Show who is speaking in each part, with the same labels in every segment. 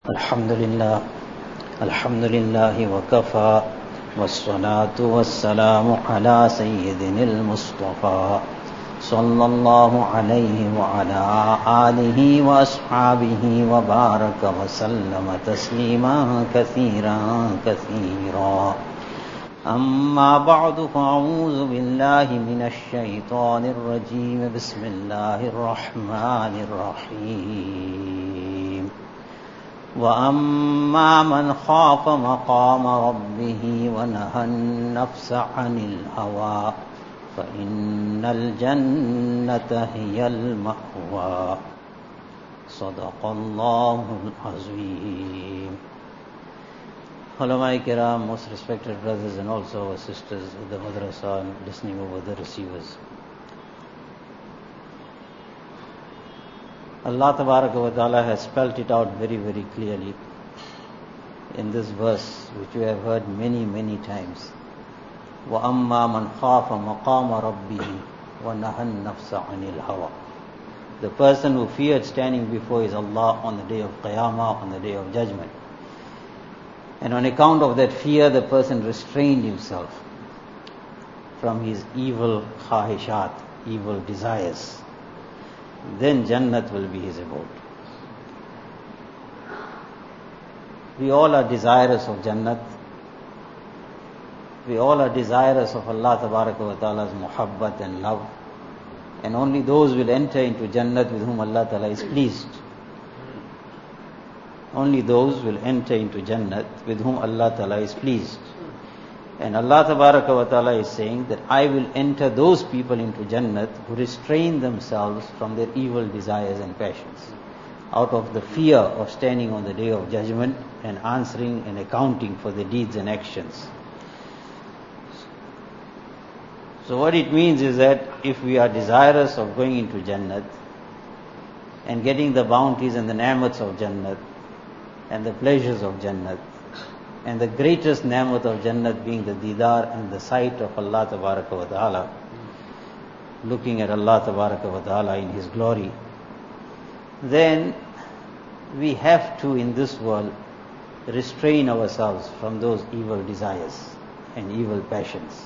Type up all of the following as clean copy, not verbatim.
Speaker 1: الحمد لله وكفى والصلاة والسلام على سيدنا المصطفى صلى الله عليه وعلى آله وأصحابه وبارك وسلم تسليما كثيرا أما بعد فأعوذ بالله من الشيطان الرجيم بسم الله الرحمن الرحيم وأما من خاف مقام ربه ونهى النفس عن الهوى فإن الجنة هي المأوى صدق الله العظيم. Ulama Kiram, most respected brothers and also our sisters with the madrasa and listening over the receivers. Allah Tabaraka wa Ta'ala has spelt it out very, very clearly in this verse, which we have heard many, many times. وَأَمَّا مَنْ خَافَ مَقَامَ رَبِّهِ وَنَهَى النَّفْسَ عَنِ الْهَوَى. The person who feared standing before his Allah on the day of Qiyamah, on the day of judgment. And on account of that fear, the person restrained himself from his evil khahishat, evil desires. Then Jannat will be his abode. We all are desirous of Jannat. We all are desirous of Allah Tabaraka wa Ta'ala's muhabbat and love. And only those will enter into Jannat with whom Allah Ta'ala is pleased. Only those will enter into Jannat with whom Allah Ta'ala is pleased. And Allah Tabaraka wa Ta'ala is saying that I will enter those people into Jannat who restrain themselves from their evil desires and passions, out of the fear of standing on the day of judgment and answering and accounting for their deeds and actions. So what it means is that if we are desirous of going into Jannat and getting the bounties and the ni'mats of Jannat and the pleasures of Jannat, and the greatest ni'mat of Jannat being the didar and the sight of Allah Tabaraka wa Ta'ala, looking at Allah Tabaraka wa Ta'ala in His glory, then we have to in this world restrain ourselves from those evil desires and evil passions.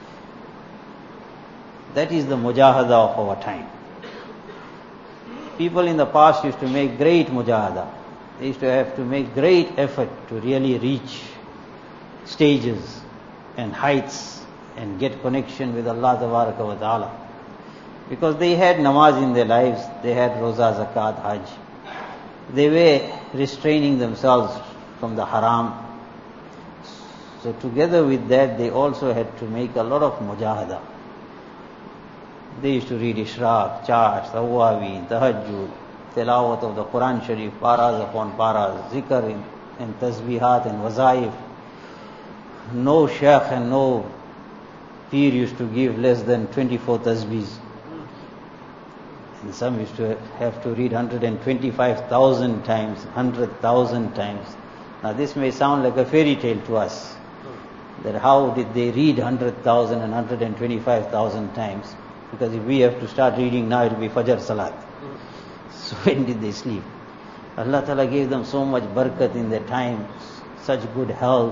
Speaker 1: That is the mujahada of our time. People in the past used to make great mujahada. They used to have to make great effort to really reach stages and heights and get connection with Allah Tabaraka wa Ta'ala. Because they had namaz in their lives, they had roza, zakat, hajj. They were restraining themselves from the haram. So together with that, they also had to make a lot of mujahada. They used to read Ishraq, Charts, Awwabin, Tahajjud, Tilawat of the Quran Sharif, paras upon paras, zikr and tasbihat and wazaif. No shaykh and no peer used to give less than 24 tasbihs. And some used to have to read 125,000 times, 100,000 times. Now this may sound like a fairy tale to us, that how did they read 100,000 and 125,000 times? Because if we have to start reading now, it will be Fajr Salat. So when did they sleep? Allah Ta'ala gave them so much barakat in their time, such good health,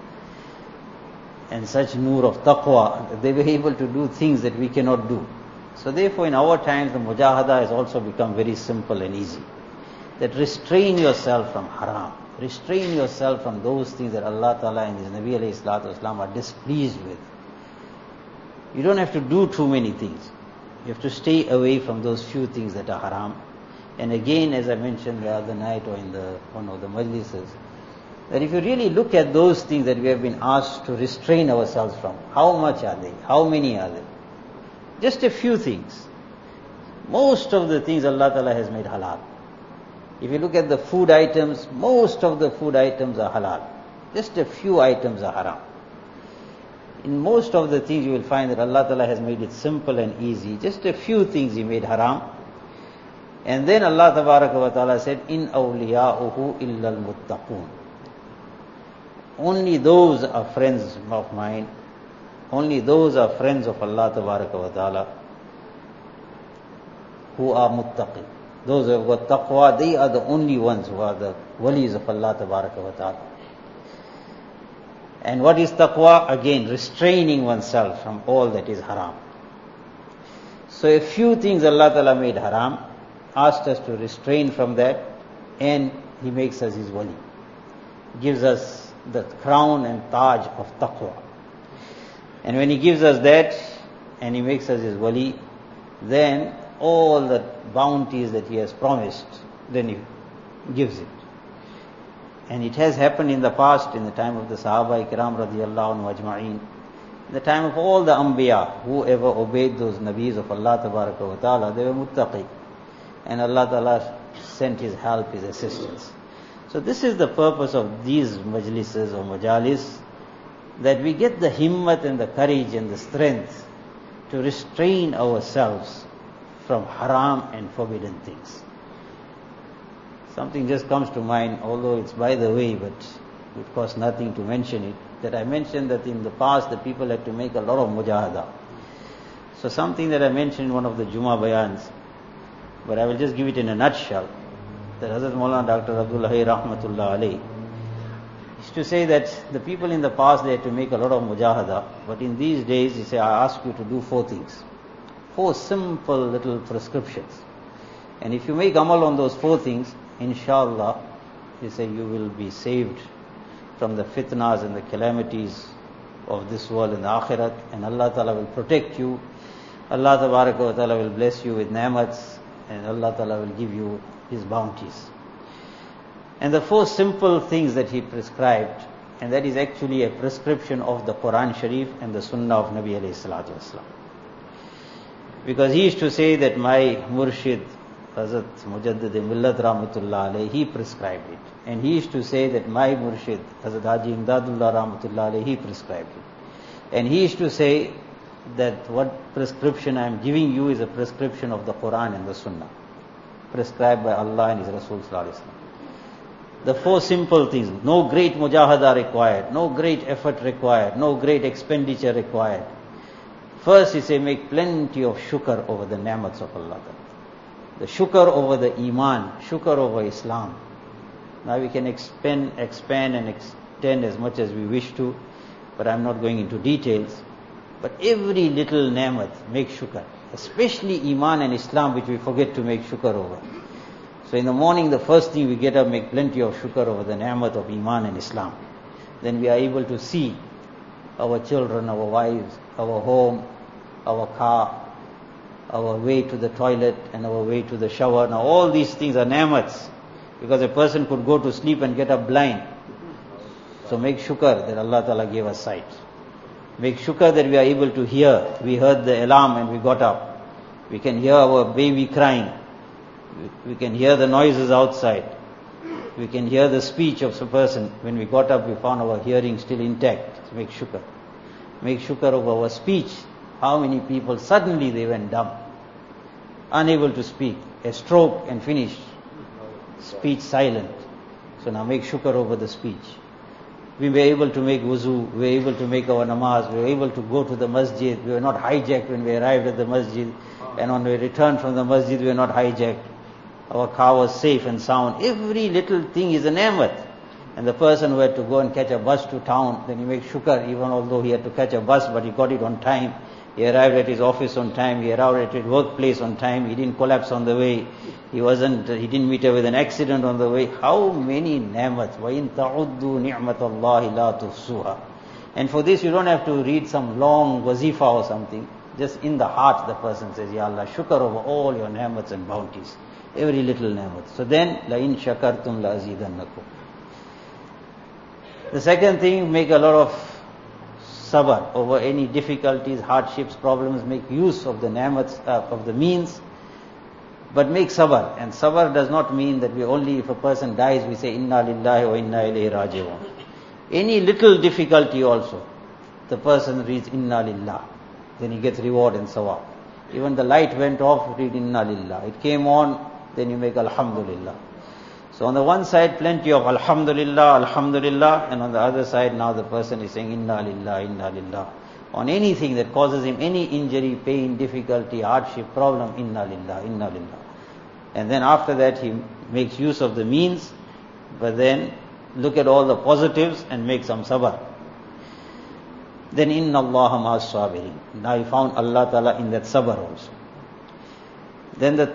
Speaker 1: and such nur of taqwa, that they were able to do things that we cannot do. So therefore in our times the mujahada has also become very simple and easy. That restrain yourself from haram. Restrain yourself from those things that Allah Ta'ala and His Nabi alayhi salatu wasalam are displeased with. You don't have to do too many things. You have to stay away from those few things that are haram. And again, as I mentioned the other night or in one of the majlises, that if you really look at those things that we have been asked to restrain ourselves from, how much are they? How many are they? Just a few things. Most of the things Allah Ta'ala has made halal. If you look at the food items, most of the food items are halal. Just a few items are haram. In most of the things you will find that Allah Ta'ala has made it simple and easy. Just a few things He made haram. And then Allah Tabaraka wa Ta'ala said, In awliya'uhu illa al-muttaqun. Only those are friends of mine. Only those are friends of Allah Tabaraka wa Ta'ala who are muttaqin. those who have got taqwa, they are the only ones who are the walis of Allah Tabaraka wa Ta'ala. And what is taqwa? Again, restraining oneself from all that is haram. So a few things Allah Ta'ala made haram, asked us to restrain from that, and He makes us His wali. Gives us the crown and taj of taqwa. And when He gives us that, and He makes us His wali, then all the bounties that He has promised, then He gives it. And it has happened in the past, in the time of the Sahaba Ikram radiyallahu anhu ajma'een, in the time of all the Anbiya, whoever obeyed those Nabis of Allah Tabaraka wa Ta'ala, they were muttaqi. And Allah Ta'ala sent His help, His assistance. So this is the purpose of these majlises or majalis, that we get the himmat and the courage and the strength to restrain ourselves from haram and forbidden things. Something just comes to mind, although it's by the way, but it costs nothing to mention it, that I mentioned that in the past the people had to make a lot of mujahada. So something that I mentioned in one of the Jummah bayans, but I will just give it in a nutshell, that Hazrat Maulana Dr. Abdul Hayy Rahmatullah Alayhi used to say that the people in the past, they had to make a lot of mujahada, but in these days, he said, I ask you to do 4 things. 4 simple little prescriptions. And if you make amal on those 4 things, inshallah, he said, you will be saved from the fitnas and the calamities of this world and the akhirat, and Allah Ta'ala will protect you. Allah Ta'ala will bless you with ni'mats, and Allah Ta'ala will give you His bounties. And the 4 simple things that he prescribed, and that is actually a prescription of the Quran Sharif and the Sunnah of Nabi alayhi salatu wasalam. Because he used to say that my Murshid, Hazrat Mujaddid Millat Rahmatullah alayhi, he prescribed it. And he used to say that my Murshid, Hazrat Haji Imdadullah Rahmatullah alayhi, he prescribed it. And he used to say that what prescription I am giving you is a prescription of the Quran and the Sunnah, prescribed by Allah and His Rasul sallallahu alayhi wa sallam. The 4 simple things, no great mujahada required, no great effort required, no great expenditure required. First, he say, make plenty of shukr over the ni'mats of Allah. The shukr over the iman, shukr over Islam. Now we can expand and extend as much as we wish to, but I'm not going into details. But every little ni'mat, make shukr. Especially iman and Islam, which we forget to make shukr over. So in the morning, the first thing we get up, make plenty of shukr over the ni'mat of iman and Islam. Then we are able to see our children, our wives, our home, our car, our way to the toilet and our way to the shower. Now all these things are ni'mats, because a person could go to sleep and get up blind. So make shukr that Allah Ta'ala gave us sight. Make shukr that we are able to hear. We heard the alarm and we got up. We can hear our baby crying. We can hear the noises outside. We can hear the speech of a person. When we got up, we found our hearing still intact. So make shukr. Make shukr of our speech. How many people suddenly they went dumb, unable to speak, a stroke and finished, speech silent. So now make shukr over the speech. We were able to make wuzu, we were able to make our namaz, we were able to go to the masjid, we were not hijacked when we arrived at the masjid, and when we returned from the masjid we were not hijacked. Our car was safe and sound. Every little thing is a ni'mat. And the person who had to go and catch a bus to town, then he makes shukr, even although he had to catch a bus, but he got it on time. He arrived at his office on time, he arrived at his workplace on time, he didn't collapse on the way, he didn't meet with an accident on the way. How many ni'mats? وَإِن تَعُدُّوا نِعْمَةَ اللَّهِ لَا تُحْصُوهَا. And for this you don't have to read some long wazifa or something. Just in the heart the person says, Ya Allah, shukr over all your ni'mats and bounties. Every little ni'mat. So then, لَإِن شَكَرْتُمْ لَأَزِيدَنَّكُمْ. The second thing, make a lot of sabr over any difficulties, hardships, problems. Make use of the ni'mats, of the means, but make sabr. And sabr does not mean that we only, if a person dies, we say, Inna lillahi wa inna ilayhi raji'un. Any little difficulty also, the person reads Inna lillah, then he gets reward and sawab. Even the light went off, read Inna lillah. It came on, then you make Alhamdulillah. So on the one side, plenty of Alhamdulillah, Alhamdulillah, and on the other side, now the person is saying Inna lillah, Inna lillah. On anything that causes him any injury, pain, difficulty, hardship, problem, Inna lillah, Inna lillah. And then after that he makes use of the means, but then look at all the positives and make some sabr. Then inna Allaha ma'as sabirin. Now he found Allah Ta'ala in that sabr also. Then the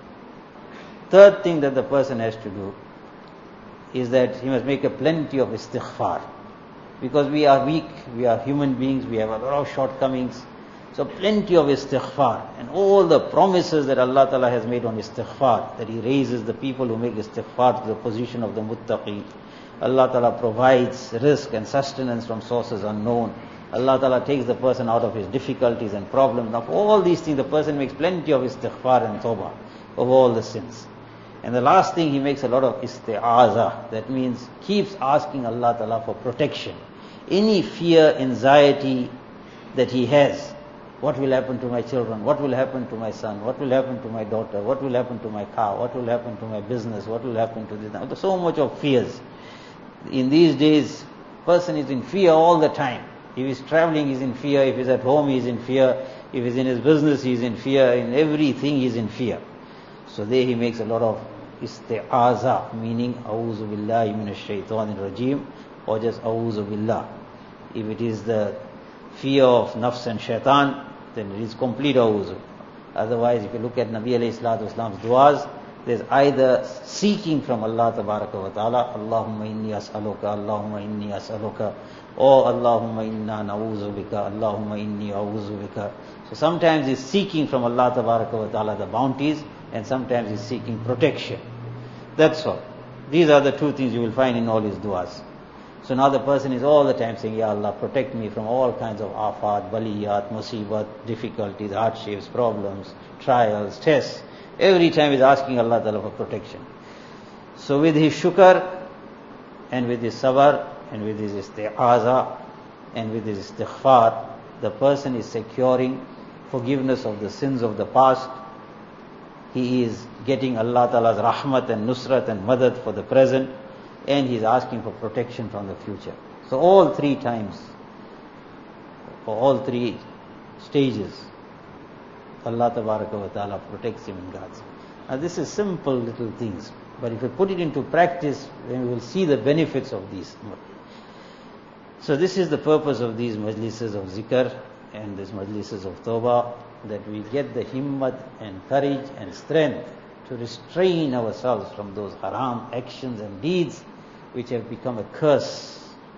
Speaker 1: third thing that the person has to do is that he must make a plenty of istighfar. Because we are weak, we are human beings, we have a lot of shortcomings. So plenty of istighfar. And all the promises that Allah Ta'ala has made on istighfar, that He raises the people who make istighfar to the position of the muttaqeen. Allah Ta'ala provides risk and sustenance from sources unknown. Allah Ta'ala takes the person out of his difficulties and problems. Now for all these things, the person makes plenty of istighfar and tawbah of all the sins. And the last thing, he makes a lot of isti'aza. That means keeps asking Allah Ta'ala for protection. Any fear, anxiety that he has, what will happen to my children? What will happen to my son? What will happen to my daughter? What will happen to my car? What will happen to my business? What will happen to this? There's so much of fears. In these days, person is in fear all the time. If he's traveling, he's in fear. If he's at home, he's in fear. If he's in his business, he's in fear. In everything, he's in fear. So there he makes a lot of isti'aza, meaning A'udhu billahi minash shaitanir rajim, or just A'udhu billah. If it is the fear of nafs and shaitan, then it is complete A'udhu. Otherwise, if you look at Nabi alayhi salatu wasalam's du'as, there's either seeking from Allah tabaraka wa ta'ala, Allahumma inni as'aluka, Allahumma inni as'aluka, or Allahumma inna na'udhu bika, Allahumma inni a'udhu bika. So sometimes he's seeking from Allah tabaraka wa ta'ala the bounties, and sometimes he's seeking protection. That's all. These are the two things you will find in all his du'as. So now the person is all the time saying, Ya Allah, protect me from all kinds of afat, baliyat, musibat, difficulties, hardships, problems, trials, tests. Every time he's asking Allah Ta'ala for protection. So with his shukr, and with his sabr, and with his isti'aza, and with his istighfar, the person is securing forgiveness of the sins of the past. He is getting Allah Ta'ala's rahmat and nusrat and madad for the present, and he is asking for protection from the future. So all three times, for all three stages, Allah Tabaraka wa Ta'ala protects him and guards him. Now this is simple little things, but if you put it into practice, then we will see the benefits of these. So this is the purpose of these majlises of zikr and these majlises of tawbah, that we get the himmat and courage and strength to restrain ourselves from those haram actions and deeds which have become a curse.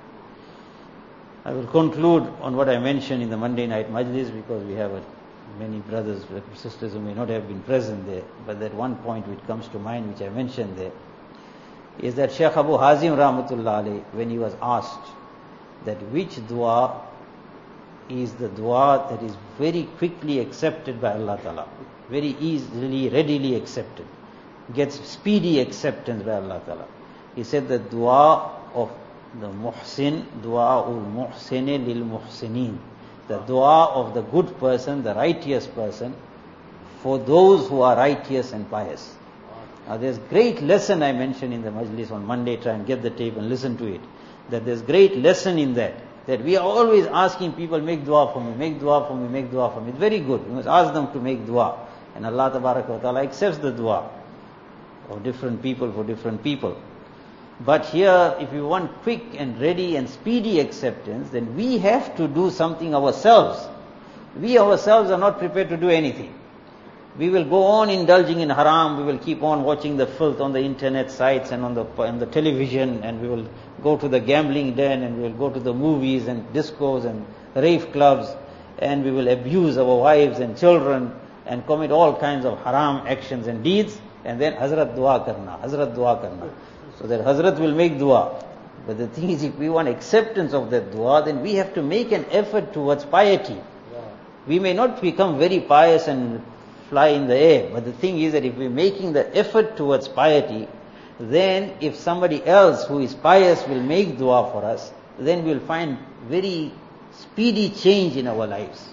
Speaker 1: I will conclude on what I mentioned in the Monday night majlis, because we have many brothers and sisters who may not have been present there, but that one point which comes to mind, which I mentioned there, is that Shaykh Abu Hazim Rahmatullah Alayh, when he was asked that which dua is the dua that is very quickly accepted by Allah Ta'ala, very easily, readily accepted, gets speedy acceptance by Allah Ta'ala. He said the dua of the muhsin, dua ul muhsini lil muhsinin, the dua of the good person, the righteous person, for those who are righteous and pious. Now there's great lesson I mentioned in the majlis on Monday. Try and get the tape and listen to it. That there's great lesson in that we are always asking people, make dua for me, make dua for me, make dua for me. It's very good. You must ask them to make dua. And Allah Tabaraka wa Ta'ala accepts the dua of different people for different people. But here, if you want quick and ready and speedy acceptance, then we have to do something ourselves. We ourselves are not prepared to do anything. We will go on indulging in haram, we will keep on watching the filth on the internet sites and on the television, and we will go to the gambling den, and we will go to the movies and discos and rave clubs, and we will abuse our wives and children and commit all kinds of haram actions and deeds, and then Hazrat dua karna, Hazrat dua karna. So that Hazrat will make dua. But the thing is, if we want acceptance of that dua, then we have to make an effort towards piety. We may not become very pious and fly in the air, but the thing is that if we're making the effort towards piety, then if somebody else who is pious will make dua for us, then we'll find very speedy change in our lives.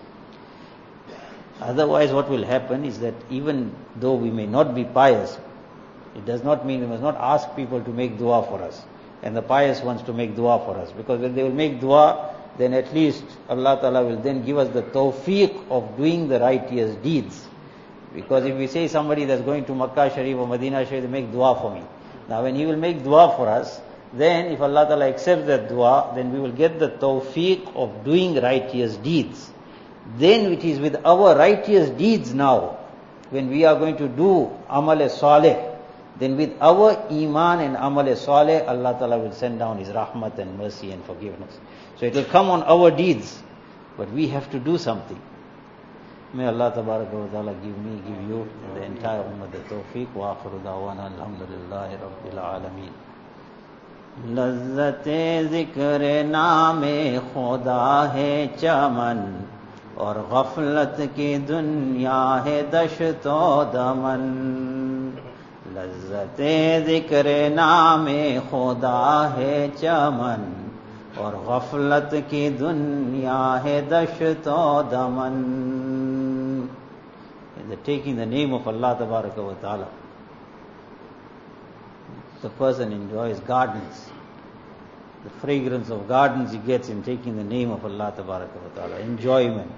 Speaker 1: Otherwise what will happen is that even though we may not be pious, it does not mean we must not ask people to make dua for us, and the pious ones to make dua for us, because when they will make dua, then at least Allah Ta'ala will then give us the tawfiq of doing the righteous deeds. Because if we say somebody that's going to Makkah Sharif or Medina Sharif, make dua for me. Now when he will make dua for us, then if Allah Ta'ala accepts that dua, then we will get the tawfiq of doing righteous deeds. Then it is with our righteous deeds now, when we are going to do amal-e-saleh, then with our iman and amal-e-saleh, Allah Ta'ala will send down His rahmat and mercy and forgiveness. So it will come on our deeds, but we have to do something. May Allah Tabaraka wa Ta'ala give me, give you, and the entire ummah the tawfiq. Wa akhiru da'wana alhamdulillahi rabbil alameen. लज़्ज़ते ज़िक्र नामे खुदा है चमन और गफलत की दुनिया है दश्तो दमन. लज़्ज़ते ज़िक्र नामे खुदा है चमन और गफलत की दुनिया है दश्तो दमन. Taking the name of Allah Tabaraka wa Ta'ala, the person enjoys gardens. The fragrance of gardens he gets in taking the name of Allah Tabaraka wa Ta'ala. Enjoyment.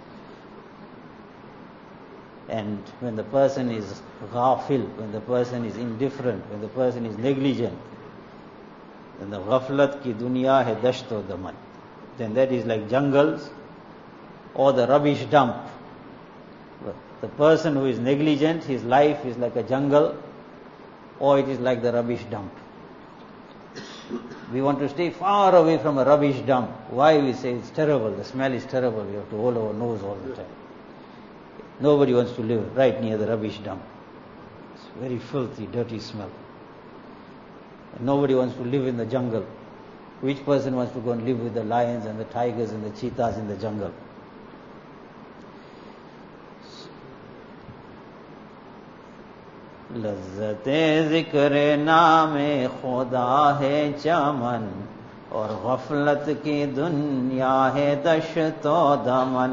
Speaker 1: And when the person is ghafil, when the person is indifferent, when the person is negligent, then the ghaflat ki dunya hai dashto daman. Then that is like jungles or the rubbish dump. The person who is negligent, his life is like a jungle, or it is like the rubbish dump. We want to stay far away from a rubbish dump. Why? We say it's terrible, the smell is terrible, we have to hold our nose all the time. Nobody wants to live right near the rubbish dump. It's very filthy, dirty smell. And nobody wants to live in the jungle. Which person wants to go and live with the lions and the tigers and the cheetahs in the jungle? लज़्ज़ते ज़िक्र नामे खुदा है चमन और गफलत की दुनिया है दश्तो दमन.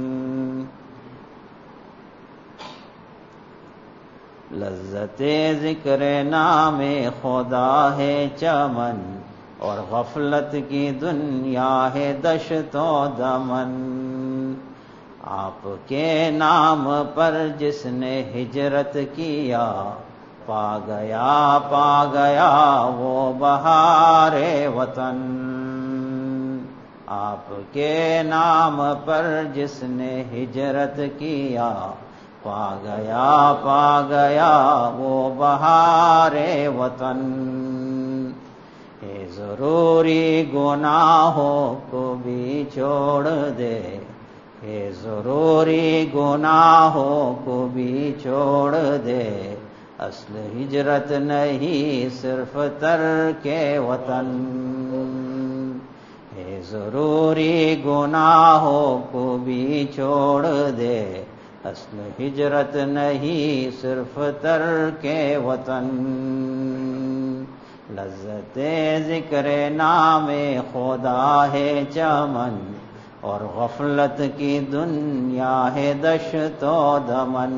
Speaker 1: लज़्ज़ते ज़िक्र नामे खुदा है चमन और गफलत की दुनिया है दश्तो दमन. आपके नाम पर जिसने हिजरत किया, पा गया वो बहारे वतन. आपके नाम पर जिसने हिजरत किया, पा गया वो बहारे वतन. ये जरूरी गुनाहों को भी छोड़ दे, ये जरूरी गुनाहों को भी छोड़ दे. असल हिजरत नहीं सिर्फ तर्के वतन. ये जरूरी गुनाहों को भी छोड़ दे. असल हिजरत नहीं सिर्फ तर्के वतन. लज़्ज़ते ज़िक्र नामे खुदा है चमन और गफलत की दुनिया है दश्तो दमन.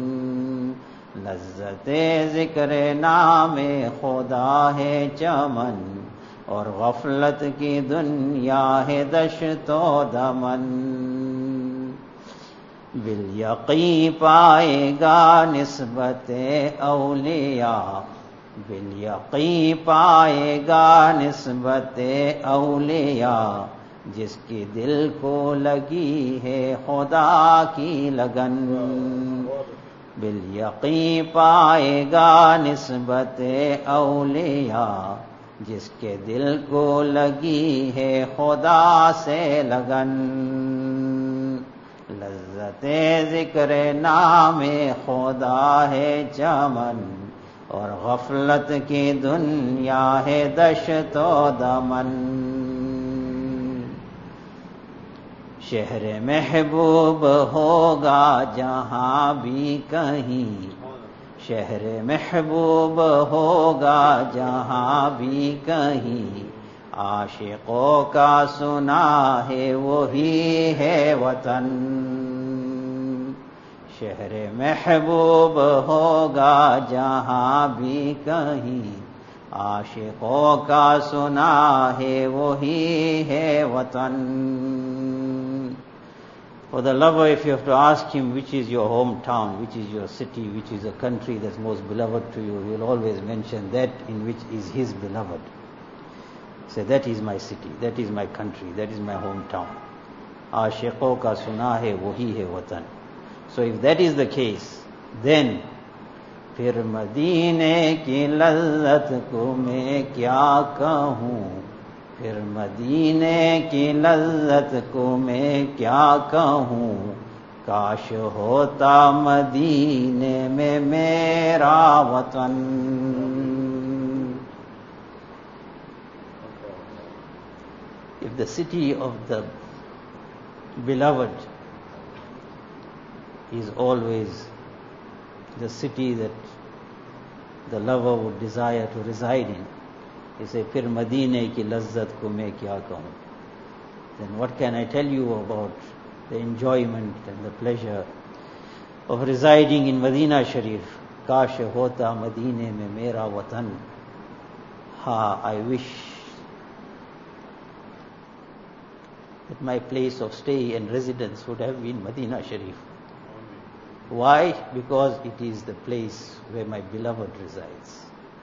Speaker 1: लज़्ज़ते ज़िक्र नामे खुदा है चमन और गफलत की दुनिया है दश्तो दमन. बिल यक़ी पाएगा निस्बते औलिया, बिल यक़ी पाएगा निस्बते औलिया. जिसकी दिल को लगी है खुदा की लगन. बिल यक़ी पाएगा निस्बते औलिया. जिसके दिल को लगी है खुदा से लगन. लज़्ज़ते ज़िक्र नामे खुदा है चमन और गफलत की दुनिया है दश्तो दमन. शहर महबूब होगा जहाँ भी कहीं, शहर महबूब होगा जहाँ भी कहीं. आशिकों का सुना है वही है वतन. शहर महबूब होगा जहाँ भी कहीं. आशिकों का सुना है वही है वतन. For the lover, if you have to ask him which is your hometown, which is your city, which is a country that's most beloved to you, he will always mention that in which is his beloved. Say, that is my city, that is my country, that is my hometown. Aashiqon ka suna hai, wahi hai watan. So if that is the case, then फिर मदीने की लज्जत को मैं क्या कहूँ, फिर मदीने की लज्जत को मैं क्या कहूँ, काश होता मदीने में मेरा वतन. If the city of the beloved is always the city that the lover would desire to reside in, he say, फिर मदीने की लज्जत को मैं क्या कहूँ. Then what can I tell you about the enjoyment and the pleasure of residing in Medina Sharif? काश होता मदीने में मेरा वतन. Ha, I wish that my place of stay and residence would have been Medina Sharif. Why? Because it is the place where my beloved resides.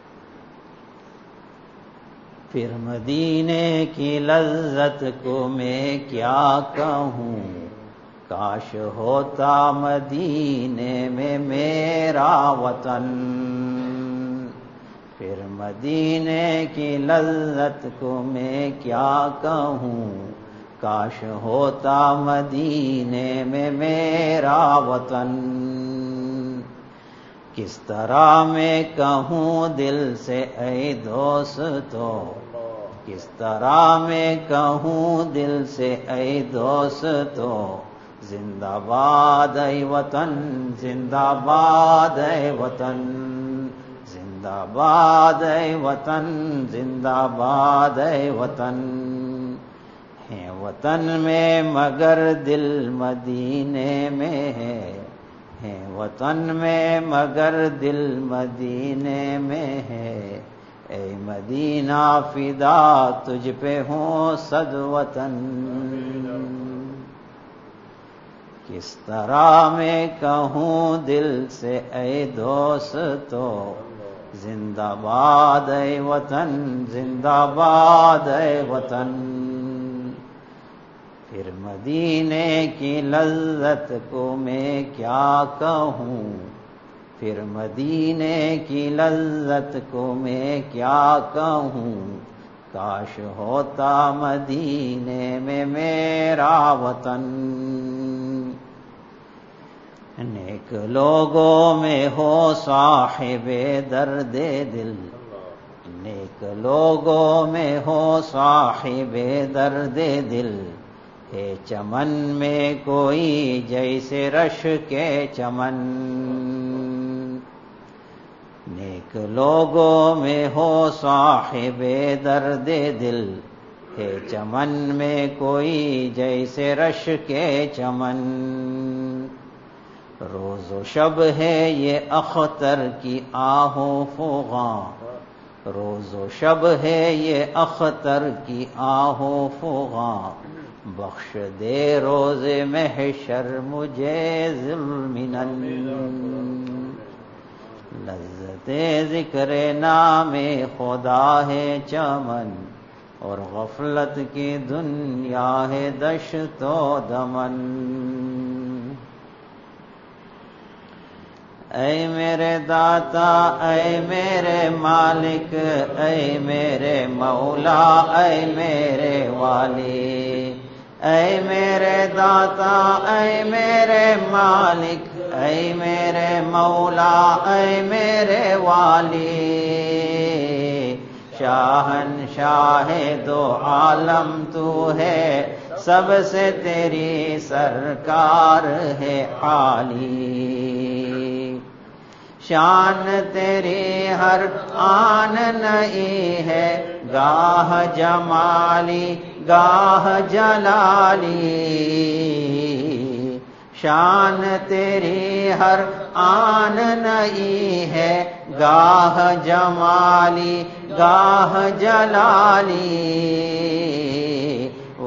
Speaker 1: फिर मदीने की लज्जत को मैं क्या कहूँ, काश होता मदीने में मेरा वतन. फिर मदीने की लज्जत को मैं क्या कहूँ, काश होता मदीने में मेरा वतन. किस तरह मैं कहूँ दिल से ऐ दोस्तों, किस तरह मैं कहूँ दिल से ऐ दोस्तों, जिंदाबाद ऐ वतन, जिंदाबाद ऐ वतन, जिंदाबाद ऐ वतन, जिंदाबाद ऐ वतन. है वतन में मगर दिल मदीने में है वतन में मगर दिल मदीने में है. ऐ मदीना फिदा तुझ पे हो सद वतन. किस तरह मैं कहूँ दिल से ऐ दोस्तों, जिंदाबाद ऐ वतन, जिंदाबाद ऐ वतन. फिर मदीने की लज्जत को मैं क्या कहूँ, फिर मदीने की लज्जत को मैं क्या कहूँ, काश होता मदीने में मेरा वतन. नेक लोगों में हो साहिबे दर्दे दिल, नेक लोगों में हो साहिबे दर्दे दिल. है चमन में कोई जैसे रश के चमन, नेक लोगों में हो साहिबे दर्दे दिल. है चमन में कोई जैसे रश के चमन. रोज़ो शब है ये अख्तर की आहो फुगा, रोज़ो शब है ये अख्तर की आहो फुगा. बख्श दे रोज़े महशर मुझे ज़ुल्मिनन. लज़्ज़ते ज़िक्र नामे खुदा है चमन, और गफलत की दुनिया है दश्तो दमन. ऐ मेरे दाता, ऐ मेरे मालिक, ऐ मेरे मौला, ऐ मेरे वाली. ऐ मेरे दाता, ऐ मेरे मालिक, ऐ मेरे मौला, ऐ मेरे वाली. शाहनशाह दो आलम तू है, सबसे तेरी सरकार है आली. शान तेरी हर आन नहीं है, गाह जमाली गाह जलाली. शान तेरी हर आन नहीं है, गाह जमाली गाह जलाली.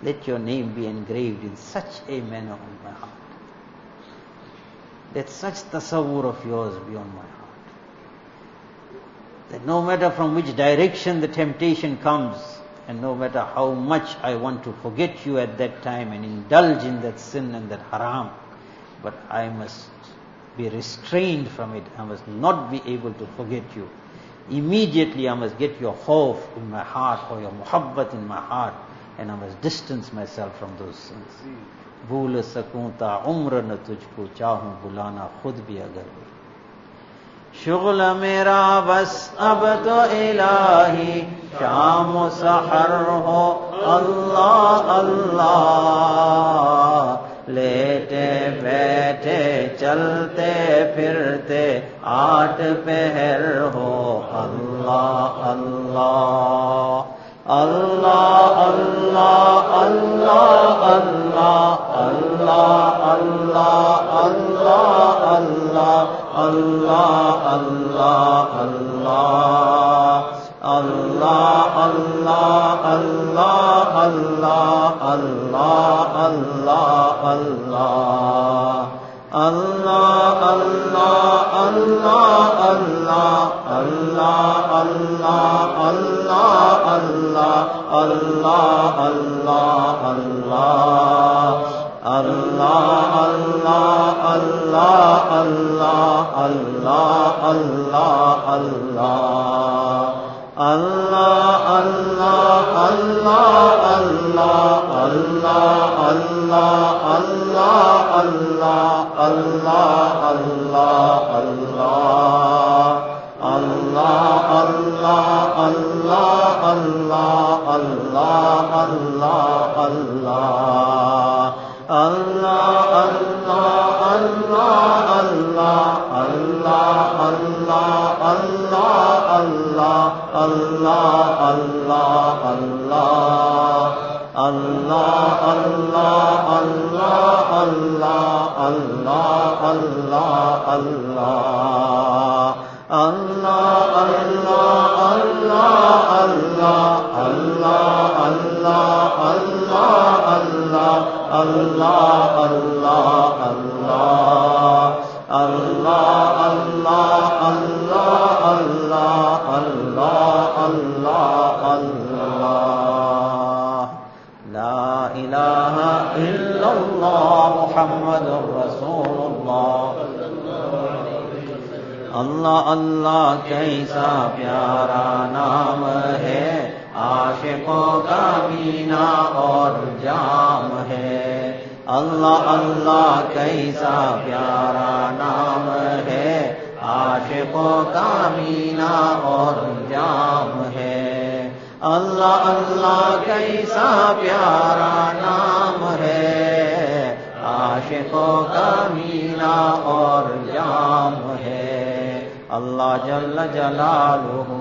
Speaker 1: Let your name be engraved in such a manner on my heart. Let such tasawwur of yours be on my heart. That no matter from which direction the temptation comes, and no matter how much I want to forget you at that time and indulge in that sin and that haram, but I must be restrained from it. I must not be able to forget you. Immediately I must get your khawf in my heart or your muhabbat in my heart, and I must distance myself from those sins. भूल सकूं ता उम्र न तुझको चाहूं बुलाना खुद भी अगर शुगल मेरा बस अब तो इलाही शाम सहर हो अल्लाह अल्लाह लेटे बैठे चलते फिरते आठ पहर हो अल्लाह अल्लाह Allah, Allah, Allah, Allah, Allah, Allah, Allah, Allah, Allah, Allah, Allah, Allah, Allah, Allah, Allah, Allah, कैसा प्यारा नाम है आशिकों का मीना और जाम है अल्लाह अल्लाह कैसा प्यारा नाम है आशिकों का मीना और जाम है अल्लाह अल्लाह कैसा प्यारा नाम है आशिकों का मीना और जाम है अल्लाह जल्ल जलालुहु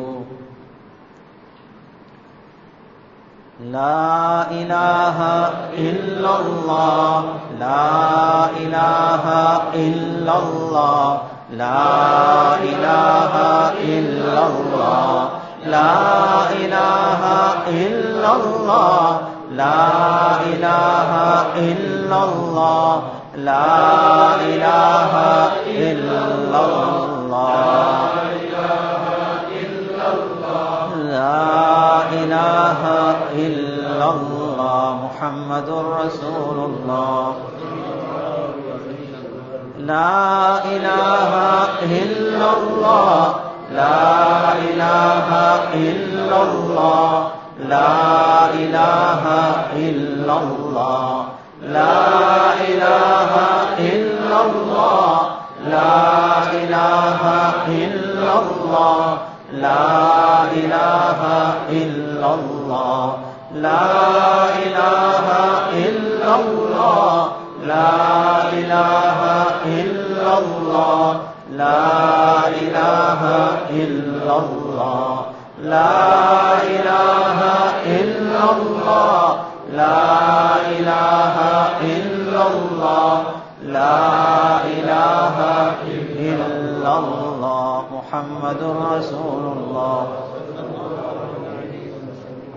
Speaker 1: ला इलाहा इल्लल्लाह ला इलाहा इल्लल्लाह ला इलाहा इल्लल्लाह ला इलाहा इल्लल्लाह ला इलाहा इल्लल्लाह ला इलाहा इल्लल्लाह मुहम्मदुर रसूलुल्लाह ला इलाहा इल्लल्लाह ला इलाहा इल्लल्लाह ला इलाहा इल्लल्लाह ला इलाहा इल्लल्लाह ला इलाहा इल्लल्लाह ला इलाहा इल्लल्लाह ला इलाहा इल्लल्लाह ला इलाहा इल्लल्लाह ला इलाहा इल्लल्लाह ला इलाहा इल्लल्लाह ला इलाहा इल्लल्लाह ला इलाहा इल्लल्लाह मुहम्मदुर रसूलुल्लाह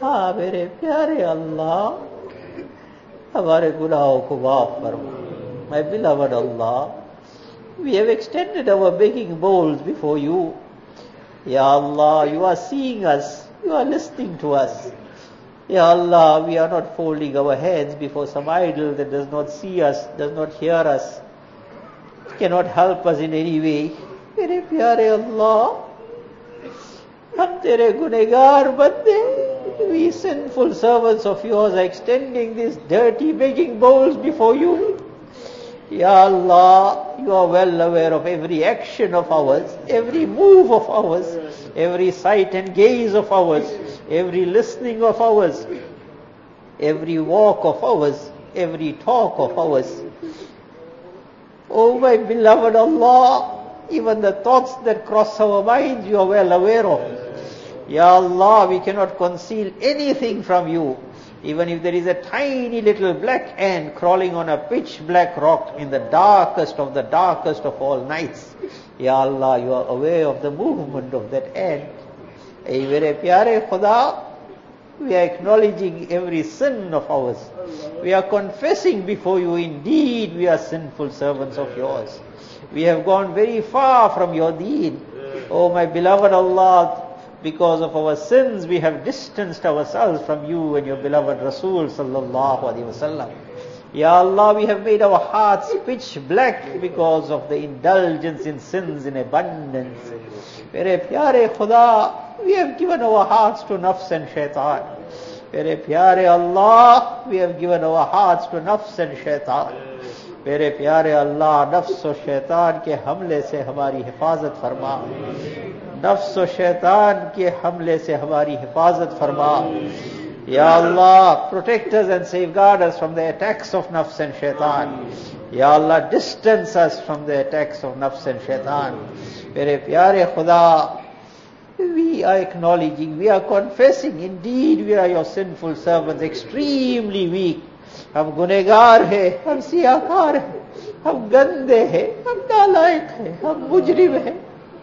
Speaker 1: हाँ मेरे प्यारे अल्लाह, हमारे गुनाहों को माफ फरमा. My beloved Allah, we have extended our begging bowls before you. Ya Allah, you are seeing us, you are listening to us. Ya Allah, we are not folding our hands before some idol that does not see us, does not hear us, cannot help us in any way. मेरे प्यारे अल्लाह, हम तेरे गुनहगार बंदे, we sinful servants of yours are extending these dirty begging bowls before you. Ya Allah, you are well aware of every action of ours, every move of ours, every sight and gaze of ours, every listening of ours, every walk of ours, every talk of ours. Oh my beloved Allah, even the thoughts that cross our minds you are well aware of. Ya Allah, we cannot conceal anything from you. Even if there is a tiny little black ant crawling on a pitch black rock in the darkest of all nights. Ya Allah, you are aware of the movement of that ant. Ay mere pyare Khuda, we are acknowledging every sin of ours. We are confessing before you, indeed we are sinful servants of yours. We have gone very far from your deen. Oh my beloved Allah, because of our sins we have distanced ourselves from you and your beloved Rasul sallallahu alaihi wasallam. Ya Allah, we have made our hearts pitch black because of the indulgence in sins in abundance. Mere pyare Khuda, we have given our hearts to nafs and shaitan. Mere pyare Allah, we have given our hearts to nafs and shaitan. Mere pyare Allah, nafs और शैतान के हमले से हमारी हिफाजत फरमा. नफ्स और शैतान के हमले से हमारी हिफाजत फरमा. Ya Allah, protect us and safeguard us from the attacks of nafs and shaitan. Ya Allah, distance us from the attacks of nafs and shaitan. Mere pyare Khuda, we are acknowledging, we are confessing, indeed we are your sinful servants, extremely weak. हम गुनहगार हैं, हम सियाकार हैं, हम गंदे हैं, हम नालायक हैं, हम मुजरिम हैं.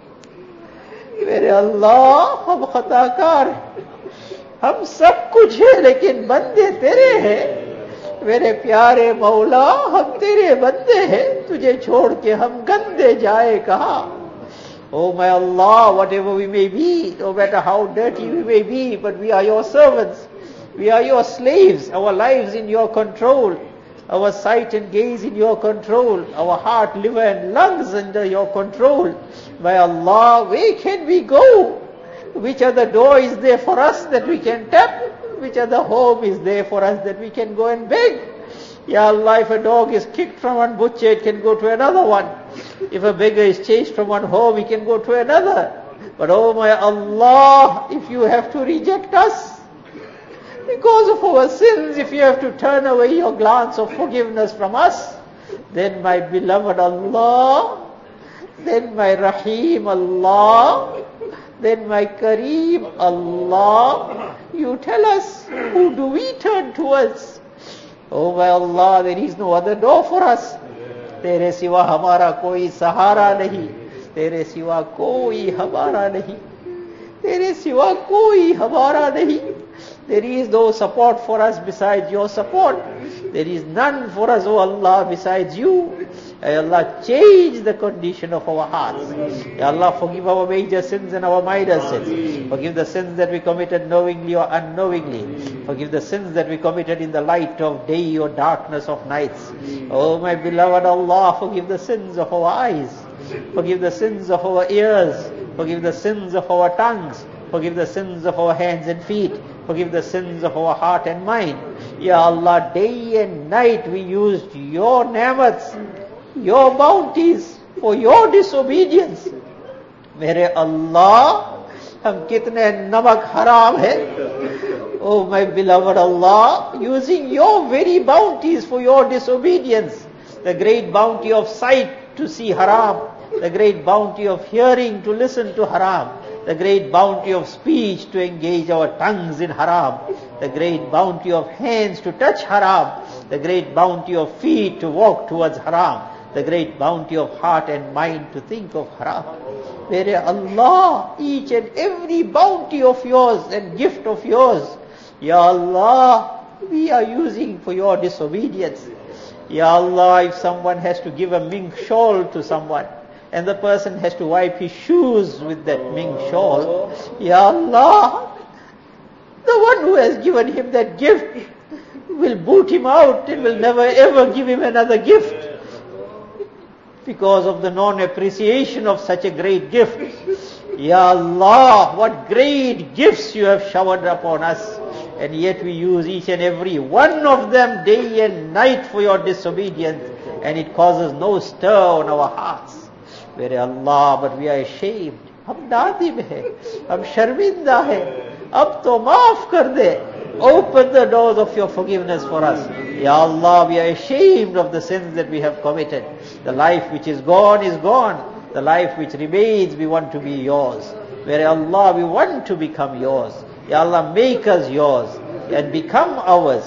Speaker 1: मेरे अल्लाह, हम खताकार हैं, हम सब कुछ है लेकिन बंदे तेरे हैं. मेरे प्यारे मौला, हम तेरे बंदे हैं, तुझे छोड़ के हम गंदे जाए कहां. Oh my Allah, whatever we may be, no matter how dirty we may be, but we are your servants. We are your slaves, our lives in your control, our sight and gaze in your control, our heart, liver and lungs under your control. My Allah, where can we go? Which other door is there for us that we can tap? Which other home is there for us that we can go and beg? Ya Allah, if a dog is kicked from one butcher, it can go to another one. If a beggar is chased from one home, he can go to another. But oh my Allah, if you have to reject us, because of our sins, if you have to turn away your glance of forgiveness from us, then my beloved Allah, then my Rahim Allah, then my Kareem Allah, you tell us, who do we turn towards? Oh my Allah, there is no other door for us. तेरे सिवा हमारा कोई सहारा नहीं, तेरे सिवा कोई हमारा नहीं, तेरे सिवा कोई हमारा नहीं. There is no support for us besides your support. There is none for us, O Allah, besides you. Ya Allah, change the condition of our hearts. Ya Allah, forgive our major sins and our minor sins. Forgive the sins that we committed knowingly or unknowingly. Forgive the sins that we committed in the light of day or darkness of nights. Oh my beloved Allah, forgive the sins of our eyes. Forgive the sins of our ears. Forgive the sins of our tongues. Forgive the sins of our hands and feet. Forgive the sins of our heart and mind. Ya Allah, day and night we used your ni'mats, your bounties for your disobedience. Mere Allah, hum kitne namak haram hai. Oh my beloved Allah, using your very bounties for your disobedience. The great bounty of sight to see haram. The great bounty of hearing to listen to haram. The great bounty of speech to engage our tongues in haram. The great bounty of hands to touch haram. The great bounty of feet to walk towards haram. The great bounty of heart and mind to think of haram. Mere Allah, each and every bounty of yours and gift of yours, Ya Allah, we are using for your disobedience. Ya Allah, if someone has to give a mink shawl to someone, and the person has to wipe his shoes with that mink shawl, Ya Allah, the one who has given him that gift will boot him out and will never ever give him another gift because of the non-appreciation of such a great gift. Ya Allah, what great gifts you have showered upon us, and yet we use each and every one of them day and night for your disobedience, and it causes no stir on our hearts. Where Allah, but we are ashamed. हम नादिम हैं, हम शर्मिंदा हैं, अब तो माफ कर दे. Open the doors of your forgiveness for us. Ya Allah, we are ashamed of the sins that we have committed. The life which is gone is gone. The life which remains, we want to be yours. Where Allah, we want to become yours. Ya Allah, make us yours and become ours.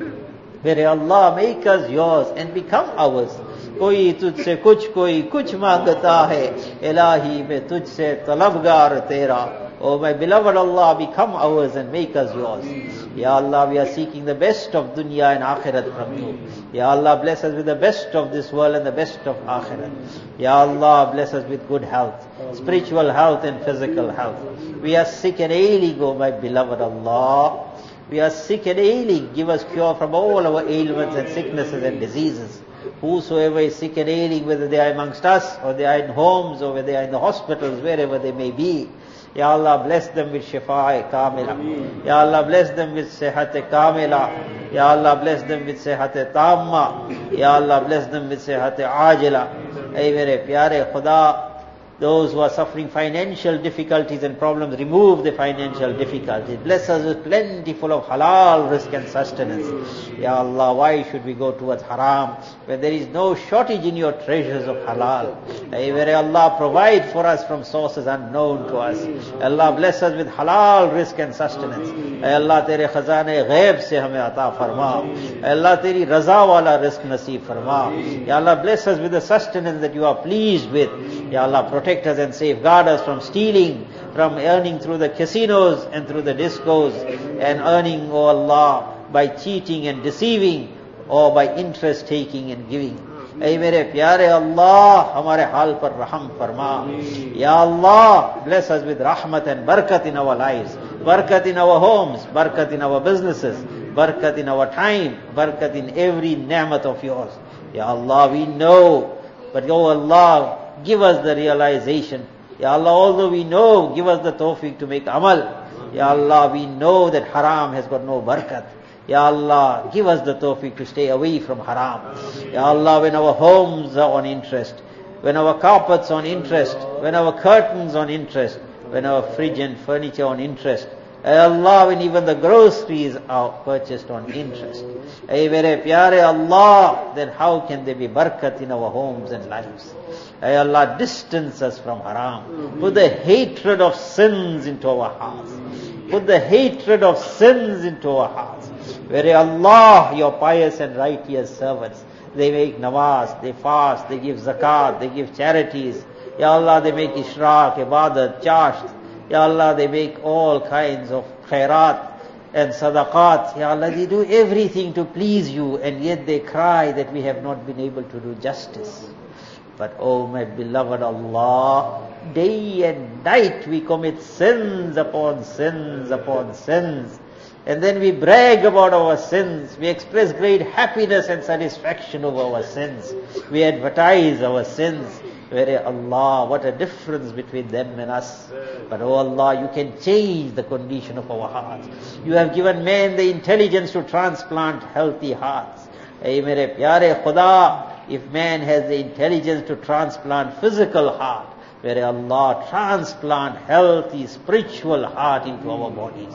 Speaker 1: Where Allah, make us yours and become ours. कोई तुझसे कुछ मांगता है, इलाही मैं तुझसे तलबगार तेरा. Oh my beloved Allah, become ours and make us yours. Ya Allah, we are seeking the best of dunya and akhirat from you. Ya Allah, bless us with the best of this world and the best of akhirat. Ya Allah, bless us with good health, spiritual health and physical health. We are sick and ailing, oh my beloved Allah. We are sick and ailing. Give us cure from all our ailments and sicknesses and diseases. Whosoever is sick and ailing, whether they are amongst us or they are in homes or whether they are in the hospitals, wherever they may be, Ya Allah, bless them with shifa kamila. Ya Allah, bless them with sehat kamila. Ya Allah, bless them with sehat tamma. Ya Allah, bless them with sehat ajila. Ay mere pyare Khuda, those who are suffering financial difficulties and problems, remove the financial difficulties. Bless us with plentiful of halal rizq and sustenance. Ya Allah, why should we go towards haram when there is no shortage in your treasures of halal? May Allah provide for us from sources unknown to us. Allah, bless us with halal rizq and sustenance. Allah, tere khazane ghaib se hame ata farma. Allah, teri raza wala rizq naseeb farma. Ya Allah, bless us with the sustenance that you are pleased with. Ya Allah, protect us and safeguard us from stealing, from earning through the casinos and through the discos, and earning, oh Allah, by cheating and deceiving, or by interest taking and giving. Ay mere pyare Allah, hamare hal par raham farma. Ya Allah, bless us with rahmat and barakat in our lives, barakat in our homes, barakat in our businesses, barakat in our time, barakat in every ni'mat of yours. Ya Allah, we know, but oh Allah, give us the realization. Ya Allah, although we know, give us the tawfiq to make amal. Ya Allah, we know that haram has got no barakat. Ya Allah, give us the tawfiq to stay away from haram. Ya Allah, when our homes are on interest, when our carpets on interest, when our curtains on interest, when our fridge and furniture on interest, Ya Allah, when even the groceries are purchased on interest. Ay mere pyare Allah, then how can there be barakat in our homes and lives? Ay Allah, distance us from haram. Put the hatred of sins into our hearts. Put the hatred of sins into our hearts. Where Allah, your pious and righteous servants, they make namaz, they fast, they give zakat, they give charities. Ya Allah, they make ishraq, ibadat, chasht. Ya Allah, they make all kinds of khairat and sadaqat. Ya Allah, they do everything to please you, and yet they cry that we have not been able to do justice. But oh my beloved Allah, day and night we commit sins upon sins upon sins. And then we brag about our sins. We express great happiness and satisfaction over our sins. We advertise our sins. Where Allah, what a difference between them and us. But oh Allah, you can change the condition of our hearts. You have given man the intelligence to transplant healthy hearts. Ay mere pyare Khuda, if man has the intelligence to transplant physical heart, where Allah, transplant healthy spiritual heart into our bodies.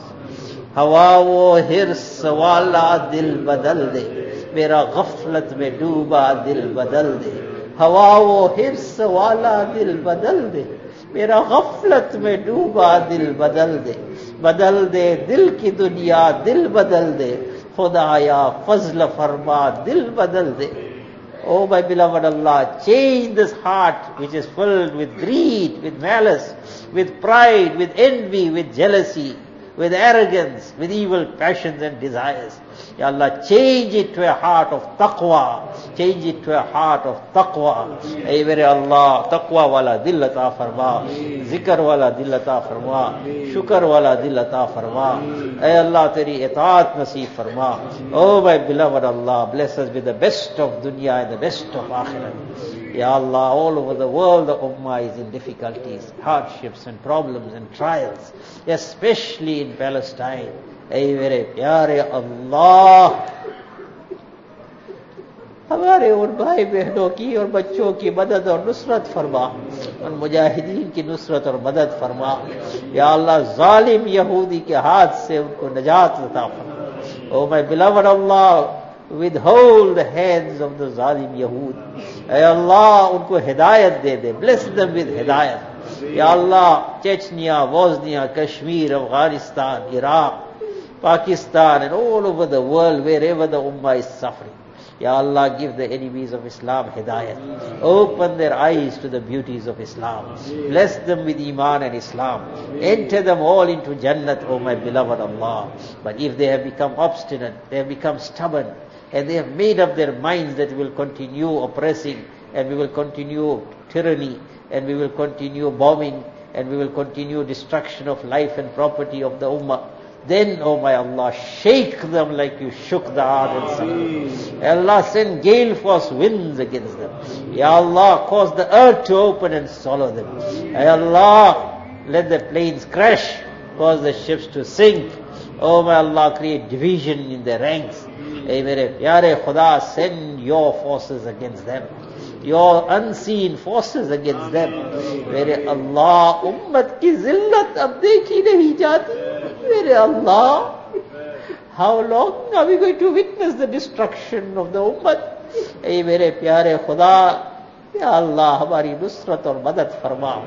Speaker 1: Hawa wo hirs wala dil badal de, mera ghaflat mein dooba dil badal de. Hawa wo hirs wala dil badal de, mera ghaflat mein dooba dil badal de. Badal de dil ki dunya, dil badal de. Khudaya fazl farma, dil badal de. Oh my beloved Allah, change this heart which is filled with greed, with malice, with pride, with envy, with jealousy. with arrogance, with evil passions and desires. Ya Allah, change it to a heart of taqwa. Change it to a heart of taqwa. Ay mere Allah, taqwa wala dil ata farma, zikr wala dil ata farma, shukr wala dil ata farma. Ay Allah, teri itaat naseeb farma. Oh my beloved Allah, bless us with the best of dunya and the best of akhirat. Ya Allah, all over the world the ummah is in difficulties, hardships and problems and trials, especially in Palestine. Ay mere pyare Allah, हमारे उन भाई बहनों की और बच्चों की मदद और नुसरत फरमा, उन मुजाहिदीन की नुसरत और मदद फरमा. या अल्लाह, जालिम यहूदी के हाथ से उनको नजात अता फरमा. Oh my beloved Allah, withhold the hands of the zalim Yahud. Ay Allah, unko hidayat de de. Bless them with hidayat. Ya Allah, Chechnya, Bosnia, Kashmir, Afghanistan, Iraq, Pakistan, and all over the world, wherever the ummah is suffering. Ya Allah, give the enemies of Islam hidayat. Open their eyes to the beauties of Islam. Bless them with Iman and Islam. Enter them all into Jannat, O my beloved Allah. But if they have become obstinate, they have become stubborn, and they have made up their minds that we will continue oppressing, and we will continue tyranny, and we will continue bombing, and we will continue destruction of life and property of the ummah, then, oh my Allah, shake them like you shook the Ad and Samud. Allah, send gale force winds against them. Ya Allah, cause the earth to open and swallow them. Ya Allah, let the planes crash, cause the ships to sink. Oh my Allah, create division in their ranks. Hey mere pyare Khuda, send your forces against them, your unseen forces against them. Mere Allah, ummat ki zillat ab dekhi nahi jati. Mere Allah, how long are we going to witness the destruction of the ummat? Hey mere pyare Khuda, Ya Allah, hamari nusrat aur madad farma.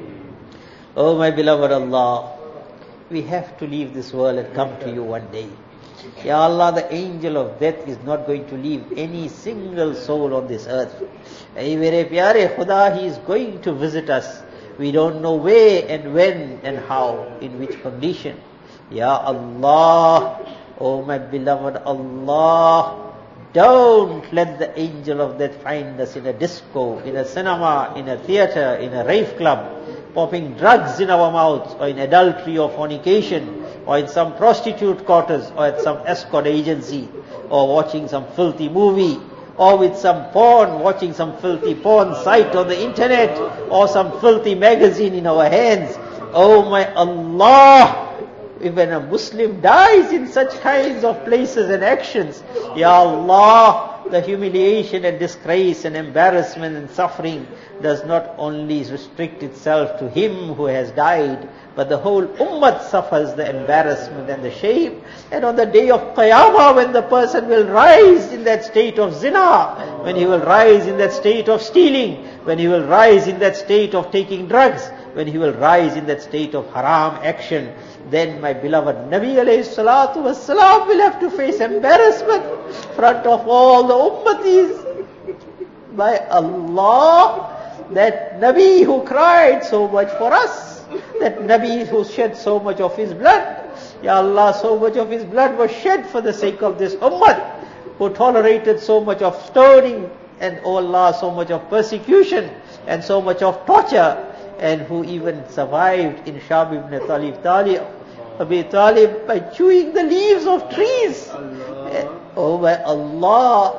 Speaker 1: Oh my beloved Allah, we have to leave this world and come to you one day. Ya Allah, the angel of death is not going to leave any single soul on this earth. Ay mere pyare Khuda, he is going to visit us. We don't know where and when and how, in which condition. Ya Allah, oh my beloved Allah, don't let the angel of death find us in a disco, in a cinema, in a theater, in a rave club, popping drugs in our mouths, or in adultery or fornication, or in some prostitute quarters, or at some escort agency, or watching some filthy movie, or with some porn, watching some filthy porn site on the internet, or some filthy magazine in our hands. Oh my Allah, if when a Muslim dies in such kinds of places and actions, Ya Allah, the humiliation and disgrace and embarrassment and suffering does not only restrict itself to him who has died, but the whole ummah suffers the embarrassment and the shame. And on the day of Qiyamah, when the person will rise in that state of zina, when he will rise in that state of stealing, when he will rise in that state of taking drugs, when he will rise in that state of haram action, then my beloved Nabi alayhi salatu wassalam will have to face embarrassment in front of all the ummatis. By Allah, that Nabi who cried so much for us, that Nabi who shed so much of his blood, Ya Allah, so much of his blood was shed for the sake of this ummah, who tolerated so much of stoning, and oh Allah, so much of persecution, and so much of torture, and who even survived in Shab ibn Abi Talib by chewing the leaves of trees. Oh my Allah,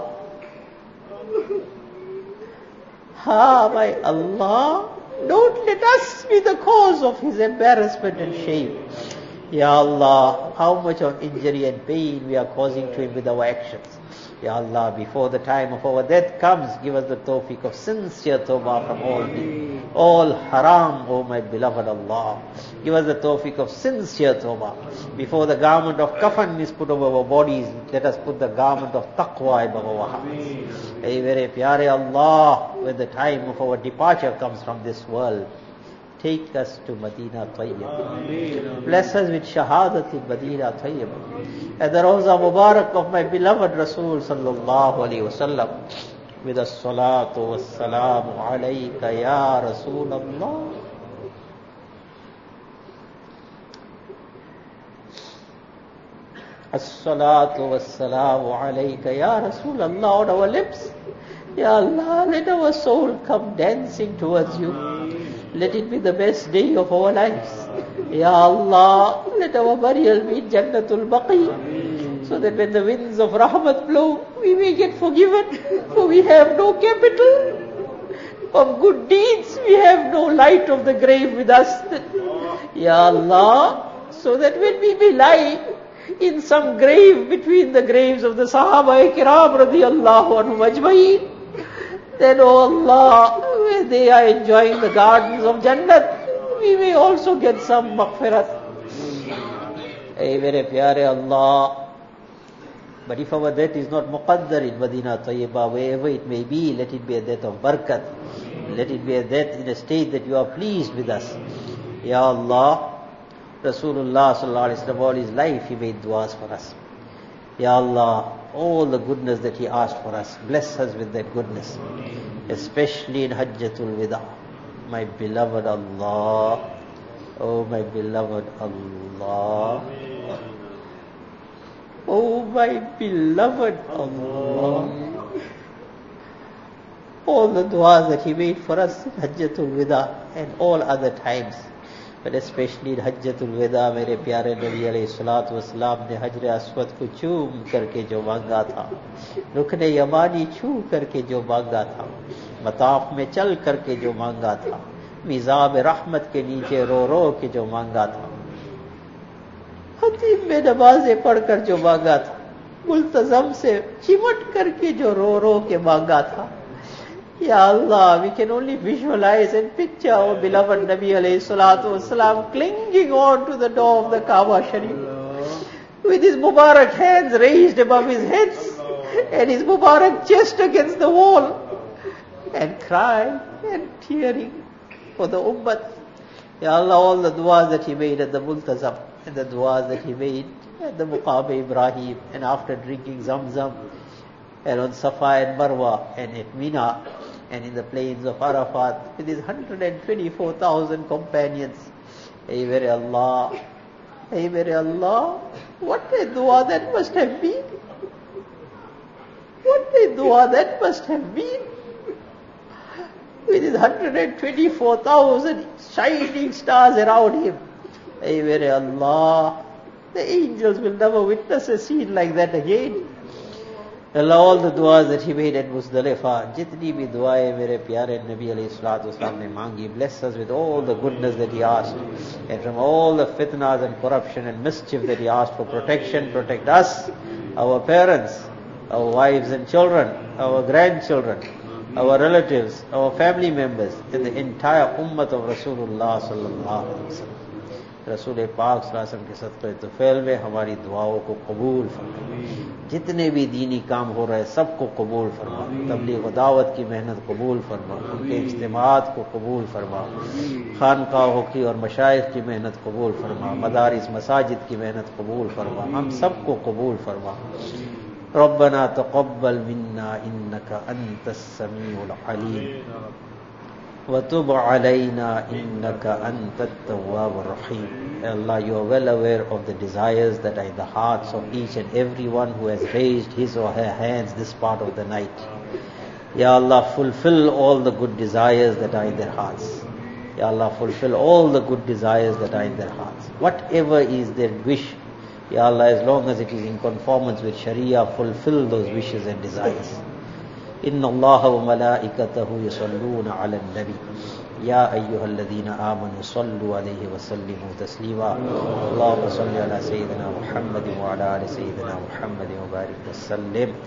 Speaker 1: my Allah, don't let us be the cause of his embarrassment and shame. Ya Allah, how much of injury and pain we are causing to him with our actions. Ya Allah, before the time of our death comes, give us the tawfiq of sincere tawbah from all haram, oh my beloved Allah. Give us the tawfiq of sincere tawbah. Before the garment of kafan is put over our bodies, let us put the garment of taqwa above our hearts. Ay very pyare Allah, when the time of our departure comes from this world, take us to Madina Tayyib. Bless us with shahadat in Madina Tayyib. And the Rawza Mubarak of my beloved Rasul sallallahu alayhi wa sallam, with a salatu wa salamu alayka ya Rasul Allah. As-salatu was-salamu alayka ya Rasulullah on our lips. Ya Allah, let our soul come dancing towards you. Let it be the best day of our lives. Ya Allah, let our burial be Jannatul Baqi, so that when the winds of Rahmat blow, we may get forgiven, for we have no capital of good deeds, we have no light of the grave with us. Ya Allah, so that when we may lie in some grave between the graves of the Sahaba Kiram radiyallahu anhum ajma'in, then, oh Allah, where they are enjoying the gardens of Jannat, we may also get some maghfirat. Hey, very pyare Allah. But if our death is not muqaddar in Madina Tayyibah, wherever it may be, let it be a death of barakat. Let it be a death in a state that you are pleased with us. Ya Allah, Rasulullah sallallahu alaihi wasallam, all his life he made du'as for us. Ya Allah, all the goodness that he asked for us, bless us with that goodness, especially in Hajjatul Wida. My beloved Allah, oh my beloved Allah, oh my beloved Allah. All the du'as that he made for us in Hajjatul Wida and all other times, but especially in Hajjatul Wida, मेरे प्यारे नबी अलैहिस्सलातु वस्सलाम ने हजर Aswad को चूम करके जो मांगा था, रुकने यमानी छू करके जो मांगा था, मताफ में चल करके जो मांगा था, मिज़ाब रहमत के नीचे रो रो के जो मांगा था, खतीब में नमाजें पढ़कर जो मांगा था, मुल्तज़म से चिमट करके जो रो रो के मांगा था. Ya Allah, we can only visualize and picture our beloved Nabi alayhi salatu wasalam clinging on to the door of the Kaaba Sharif with his Mubarak hands raised above his heads and his Mubarak chest against the wall and crying and tearing for the Ummah. Ya Allah, all the du'as that he made at the Multazam and the du'as that he made at the Muqam Ibrahim and after drinking Zamzam and on Safa and Marwa and at Mina and in the plains of Arafat with his 124,000 companions. Hey, very Allah, hey, very Allah, what a dua that must have been. What a dua that must have been. With his 124,000 shining stars around him. Hey, very Allah, the angels will never witness a scene like that again. Allah, all the du'as that he made at Muzdalifah, jitni bhi du'aye mere pyare Nabi alayhi salatu wasalam ne mangi, bless us with all the goodness that he asked, and from all the fitnas and corruption and mischief that he asked for protection, protect us, our parents, our wives and children, our grandchildren, our relatives, our family members, and the entire ummah of Rasulullah sallallahu alaihi wasallam. रसूल पाक सल्लल्लाहु अलैहि वसल्लम के सदक़े तुफ़ैल में हमारी दुआओं को कबूल फरमा. जितने भी दीनी काम हो रहे हैं सबको कबूल फरमा. तबलीग व दावत की मेहनत कबूल फरमा. उनके इज्तिमात को कबूल फरमा. खानकाहों की और मशाइख की मेहनत कबूल फरमा. मदारिस मसाजिद की मेहनत कबूल फरमा. हम सबको कबूल फरमा. रब्बना तक़ब्बल मिन्ना इन्नका अंतस Samiul Aleem وَتُبْ عَلَيْنَا إِنَّكَ أَنْتَ التَّوَّابُ الرَّحِيمُ. Allah, you are well aware of the desires that are in the hearts of each and every one who has raised his or her hands this part of the night. Ya Allah, fulfill all the good desires that are in their hearts. Ya Allah, fulfill all the good desires that are in their hearts. Whatever is their wish, Ya Allah, as long as it is in conformance with Sharia, fulfill those wishes and desires. إن الله وملائكته يصلون على النبي يا أيها الذين آمنوا صلوا عليه وسلموا تسليما. اللهم صل على سيدنا محمد وعلى آل سيدنا محمد وبارك وسلم.